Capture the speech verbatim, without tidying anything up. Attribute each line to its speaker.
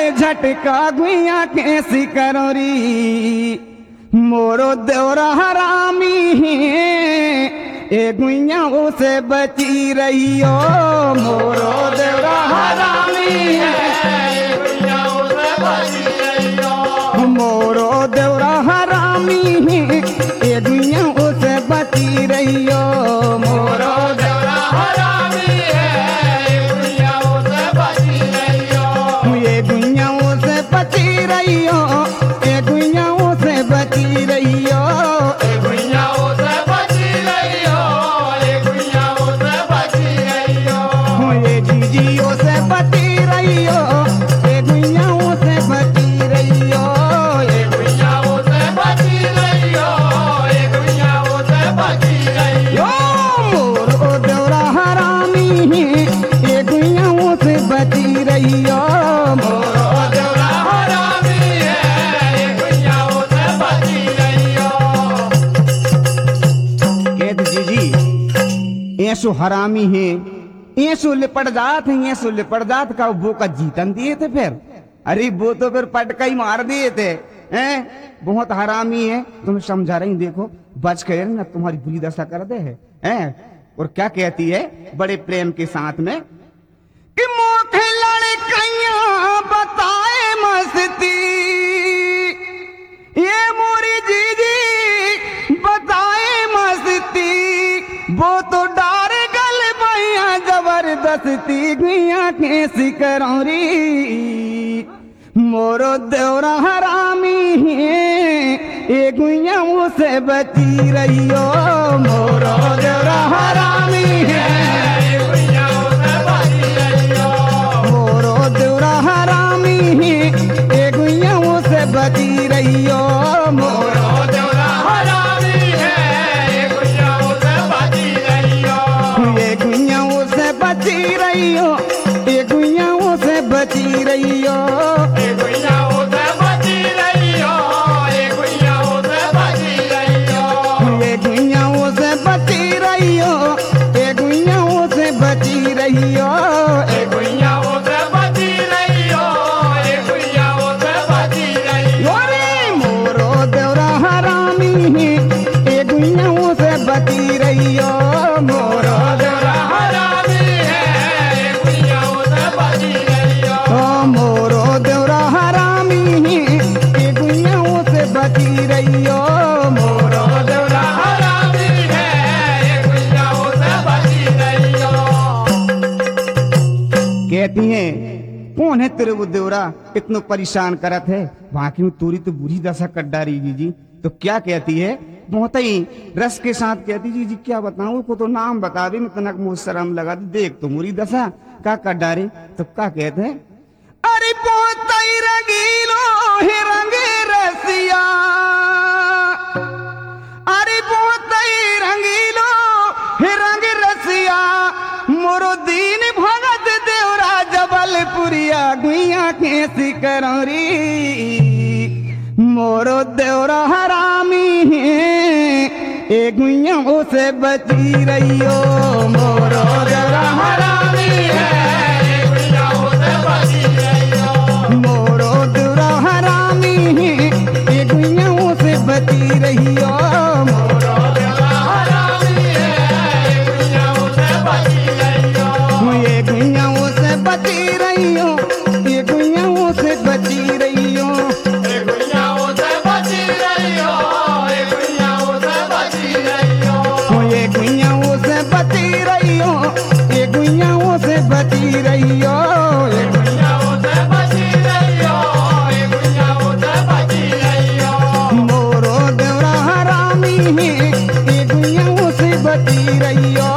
Speaker 1: झटका गुइया कैसी करोरी मोरो देवरा हरामी ए गुइया उसे बची रहियो मोरो देवरा हरामी है गुइया उसे बची रहियो मोरो देवरा हरामी ए गुइया उसे बची रहियो मोरो देवरा हरामी है गुइया उसे बची रहियो ये गुइया उसे बची रहियो ए गुइया उसे बची रहियो ए गुइया उसे बची रहियो ए गुइया उसे बची रहियो ये जीजी उसे बची रहियो ए गुइया उसे बची रहियो ए गुइया उसे बची रहियो ए गुइया उसे बची रहियो मोरो देवरा हरामी ए गुइया उसे बची रहियो मोरो देवरा हरामी है ए गुइया उसे बची रहियो कहत जीजी ऐसो हरामी है ऐसो लिपट जात है ऐसो लिपट जात का वो का जीतन दिए थे फिर अरे वो तो फिर पटका ही मार दिए थे हैं बहुत हरामी है तुम्हें समझा रही देखो बच कर ना तुम्हारी बुरी दशा कर दे है हैं और क्या कहती है बड़े प्रेम के साथ में कि मोखे लड़कैया बताए मस्ती ये मोरी जीजी बताए मस्ती वो तो डार गल भैया जबरदस्ती गुइया कैसी करौरी मोरो देवरा हरामी ए गुइया उसे बची रहियो मोरो देवरा हरामी है गुइया उसे बची रहियो मोरो देवरा हरामी ए गुइया उसे बची रहियो मोरो देवरा हरामी है गुइया उसे बची रहियो ए गुइया उसे बची रहियो ए गुइया उसे बची रहियो ए गुइया उसे बची रहियो ए गुइया उसे बची रहियो ए गुइया उसे बची रहियो ए गुइया उसे बची रहियो ए गुइया उसे बची रहियो ए गुइया उसे बची रहियो रे मोरो देवरा हरामी ए गुइया उसे बची रहियो मोरो देवरा हरामी है ए गुइया उसे बची रहियो मोरो देवरा हरामी ए गुइया उसे बची रहियो मोरो देवरा हरामी है ए गुइया उसे बची रहियो कहती हैं कौन है तेरे वो देवरा इतना परेशान करत है बाकी में तूरी तो बुरी दशा कर डारी जी जी तो क्या कहती है बहुत ही रस के साथ कहती जी जी क्या बताऊं को तो नाम बता दे मैं तनक मुझ शर्म लगा दी देख तो मुरी दशा का कर डारी तो क्या कहते हैं अरे बहुत ही रंगीलो है रंगे रसिया अरे बहुत ही रंगीलो है रंग रसिया मोरो दीन भगत देवरा जबलपुरिया गुइया कैसी करौरी मोरो देवरा हरामी ए गुइया उसे बची रहियो मोरो देवरा हरामी है गुइया उसे बची रहियो मोरो देवरा हरामी ए गुइया उसे बची रहियो मोरो देवरा हरामी है गुइया उसे बची रहियो ये गुइया उसे बची रहियो ये गुइया उसे बची रहियो ए गुइया उसे बची रहियो ए गुइया उसे बची रहियो ये गुइया उसे बची रहियो ए गुइया उसे बची रहियो ए गुइया उसे बची रहियो ए गुइया उसे बची रहियो मोरो देवरा हरामी ए गुइया उसे बची रहियो